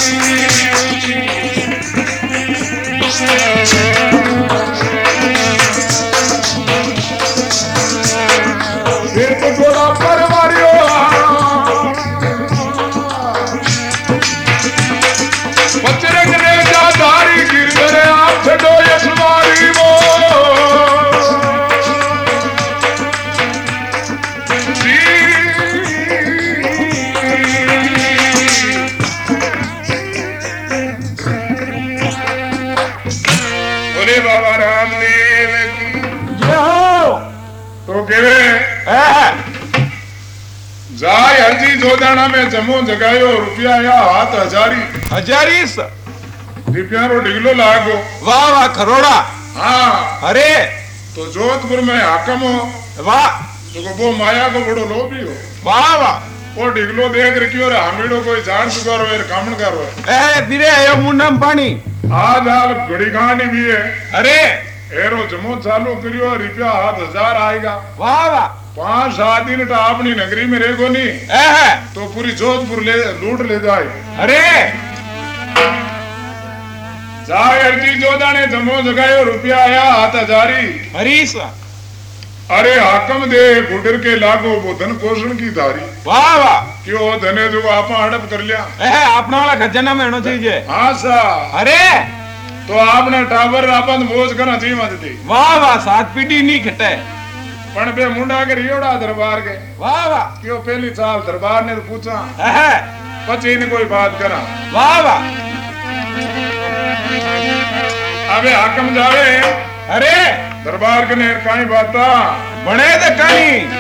जाय हरजी जोदाना में जमो जगायो रुपया या हाथ हजारी रुपया रो डिगलो लागो। वाह वाह करोड़ा। हाँ अरे तो जोधपुर में हाकम हो। वाह तो वो माया को बड़ो लोभी हो। वाह वाह वो डिगलो देख रखियो रे हमीड़ो कोई जान चुका रो एर कामन कर रो। धीरे आयो मुंडम पानी आज हाल घड़ी कहानी भी है। अरे एरो जमो चालू करियो रुपया हाथ हजार आएगा। वाह वाह 5-7 दिन तो अपनी नगरी में रहेगो नहीं तो पूरी जोधपुर ले लूट ले जाए। अरे जाए अर्जी जोधा ने जमो जगायो रुपया आया हाथ हजारी। हरीश अरे हाकम दे गुडर के लागो वो धन पोषण की धारी। वाह वाह क्यों धने जो आपा हड़प कर लिया अपना वाला खजाना में होना चाहिए। हाँ सा अरे तो आपने टावर आपन मोज करना चाहिए मत दी। वाह वाह 7 पीढ़ी नहीं खटे पण बे मुंडा के रियोड़ा दरबार के। वाह वाह क्यों पहली साल दरबार ने तो पूछा पची ने कोई बात करा। वाह वाह अबे हाकम जावे अरे दरबार के नेर काई बाता बने तो काई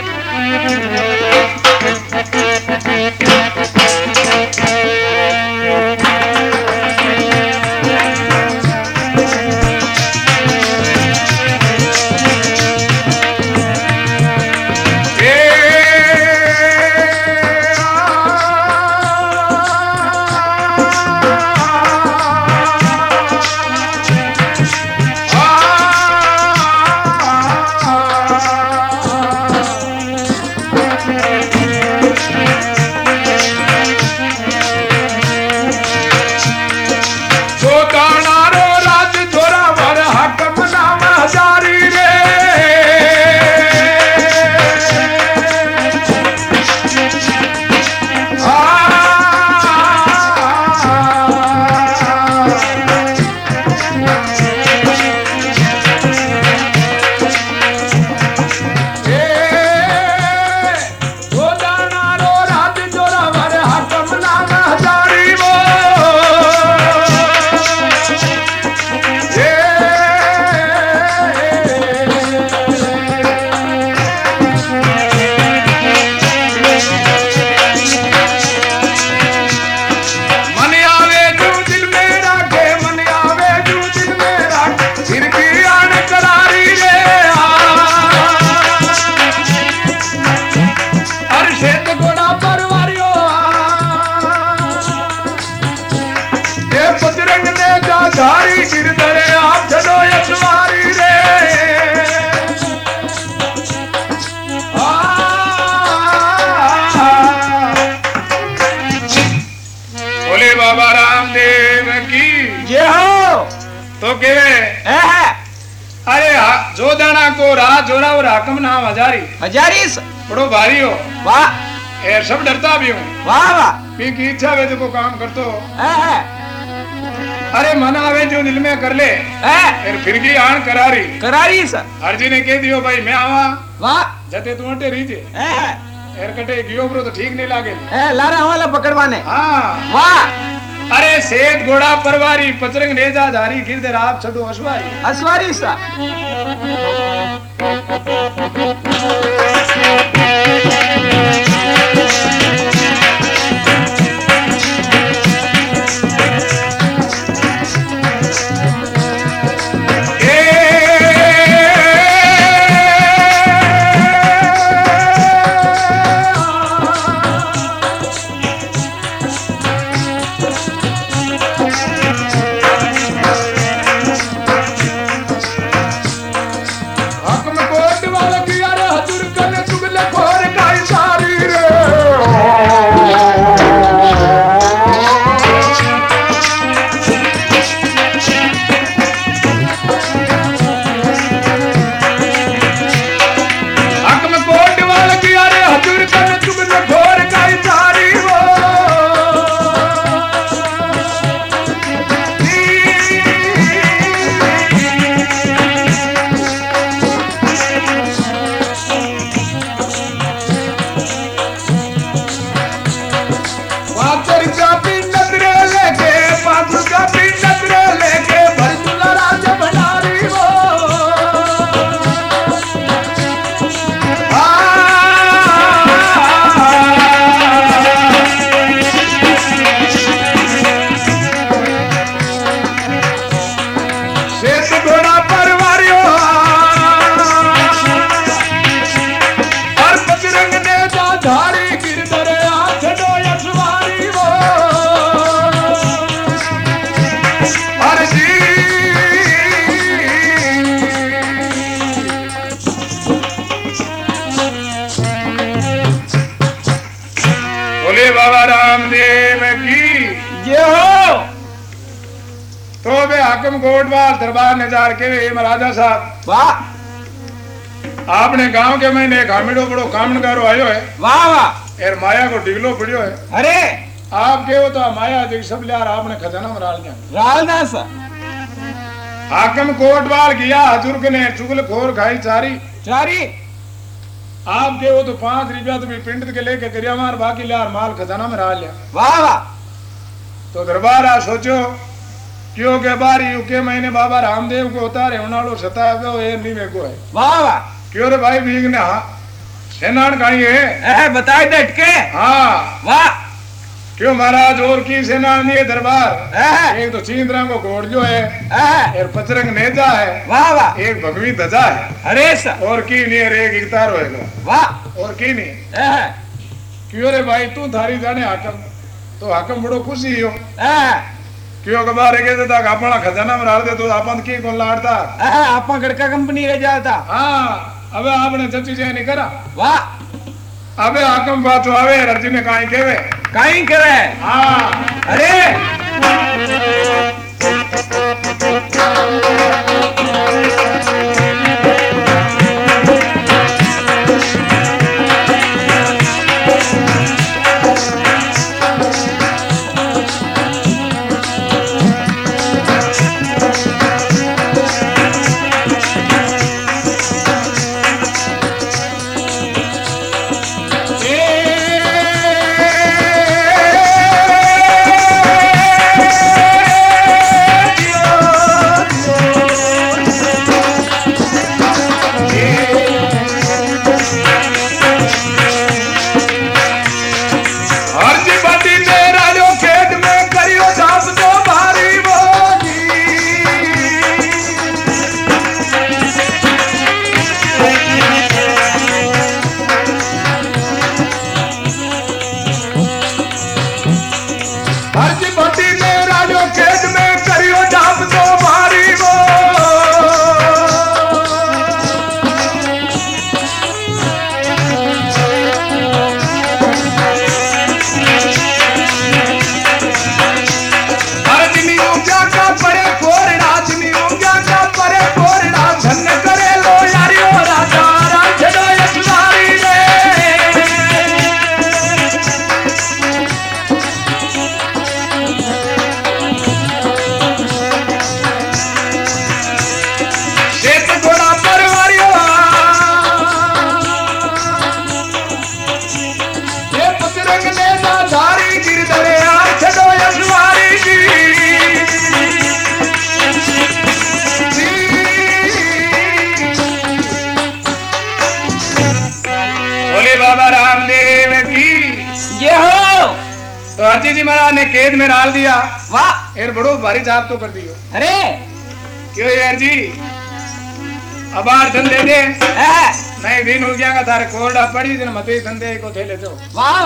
तो के अरे जोदाना को रात जोरा और हाकम नाम हजारी बड़ो भारी हो। वाह ए सब डरता भी हूँ। वाह वाह पी की इच्छा वे तो काम करतो। अरे मना आवे जो दिल में कर ले फिर की आन करारी सर हरजी ने कह दियो भाई मैं आवा। वाह जते तू अटे रीजे एर कटे गियो ब्रो तो ठीक नहीं लागे लारा वाला पकड़वाने। हाँ वाह अरे सेठ घोड़ा परवारी पचरंग नेजा धारी गिरधर आप छड़ो असवारी सा हक में कोट वाला किया रे हजूर अबे हाकिम कोटवाल दरबार ने जार के वे महाराजा साहब वाह आपने गांव के महीने एक हामिडो बड़ो कामनगारो आयो है वाह वाह एर माया को डिगलो पड़ियो है अरे आप केहो तो माया देख सब लिया आपने खजाना में डाल दिया रालना सा हाकिम कोटवाल गया हजूर ने चुगल खोर खाई चारी चारी आप केहो तो 5 रुपया तो भी पिंड के लेके करिया मार बाकी लिया माल खजाना में डाल लिया वाह वाह तो दरबार आ सोचो क्यों के बारी के महीने बाबा रामदेव को उतारे उनालो सतावे ए नी में को है वाह वाह क्यों रे भाई भीग ने हां सेनान काई है बताए डटके हां वाह क्यों महाराज और की सेनान नहीं है दरबार एक तो चींद्रा को घोड़ जो है एक पचरंग नेजा है वाह वाह एक भगवी ध्वजा है अरे सा और की नहीं है एक इकतार होएगा वाह और की नहीं क्यों रे भाई तू थारी जाने हाकम तो हाकम बड़ो खुशी हो क्यों कबार के तो तक अपना खजाना में डाल दे तो अपन की कौन लाड़ता आपा गड़का कंपनी रे जाता हां अबे आपने चची जे नहीं करा वाह अबे हाकम बात आवे अर्जी ने काई केवे काई करे हां अरे तो अर्जी जी महाराज ने कैद में डाल दिया वाह यार बड़ो भारी जाप तो कर दियो अरे क्यों यार जी अब आर धंधे दे नहीं दिन हो गया थारे कोरडा पड़ी दिन मते धंधे को थे ले तो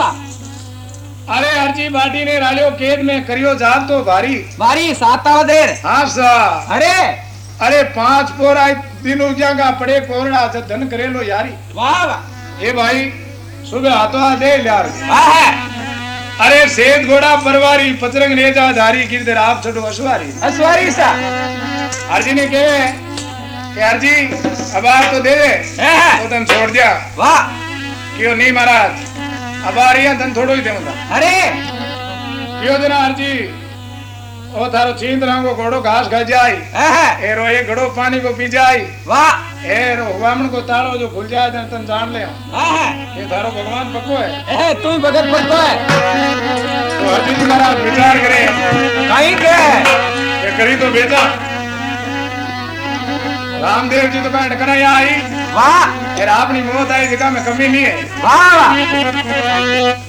वाह अरे अर्जी बाटी ने रालियो कैद में करियो जाप तो भारी भारी साता देर हाँ सा अरे अरे 5 पोरा दिन हो गया पड़े कोरडा धन करे लो यारी वाह वाह ये भाई सुबह हाथों दे यार वाह अरे सेठ घोड़ा परवारी पचरंग नेजा धारी गिरधर आप छोटो अश्वारी अश्वारी सा अर्जी ने कहे कि अर्जी अब आप तो दे दे तो तन छोड़ दिया वाह क्यों नहीं महाराज अब आ रही है तन थोड़ो ही दे मतलब अरे क्यों देना अर्जी ओ थारो चींद रंगो घोड़ो घास खा जाई एरो ये घड़ो पानी को पी जाई वाह एरो वामन को तालो जो खुल जाए तन जान ले ये थारो भगवान पक्को है तू ही भगत पक्को है तो अर्जी जी महाराज विचार करे कहीं के ये करी तो बेटा रामदेव जी तो कहीं टकराई आई वाह फिर आपनी मौत आई जगह में कमी नहीं है वाह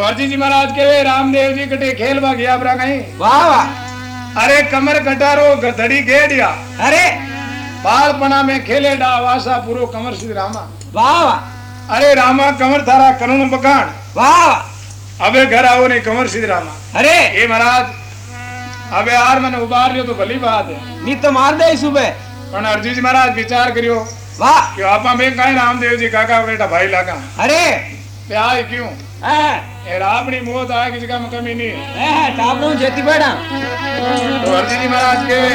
हरजी जी महाराज के रामदेव जी कटे खेल बा गया बरा कहीं। वाह वाह। अरे कमर कटारो गधड़ी गेड़िया अरे बालपना में खेले डा वासा पूरो कमर श्री रामा। वाह वाह। अरे रामा कमर थारा करुण बखान। वाह वाह। अबे घर आओ नहीं कमर श्री रामा। अरे ये महाराज अबे यार मैंने उबार लियो तो भली बात है। नी तो मार दे सुबह। पण हरजी जी महाराज विचार करियो। वाह। कि आपा में कहीं रामदेव जी काका बेटा भाई लागा। अरे प्यार क्यों? है ये अपनी मौत आए किसी का कमी नहीं है। टापरू जेती बेड़ा। तो हरजी जी महाराज के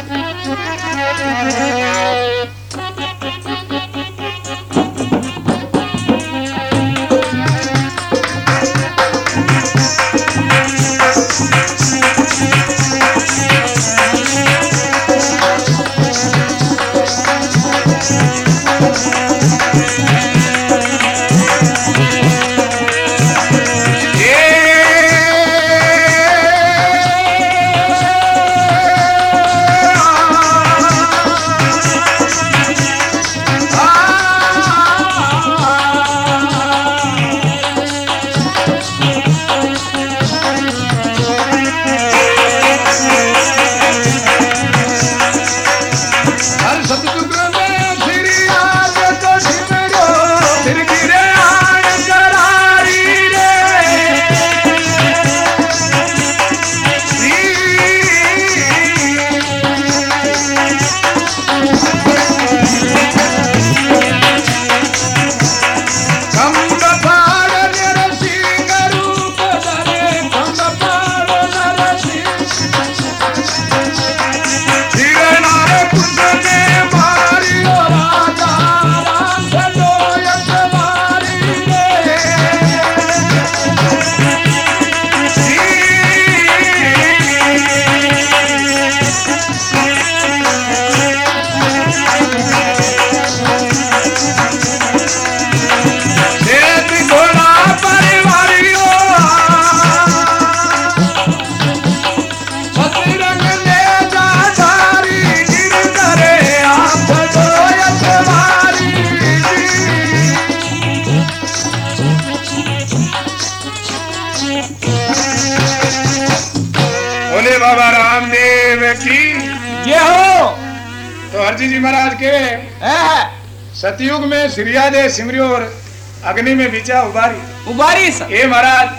बाबा रामदेव की ये हो। तो हरजी जी महाराज के सतयुग में श्रिया दे सिमरियो और अग्नि में बिचा उबारी उबारी ये महाराज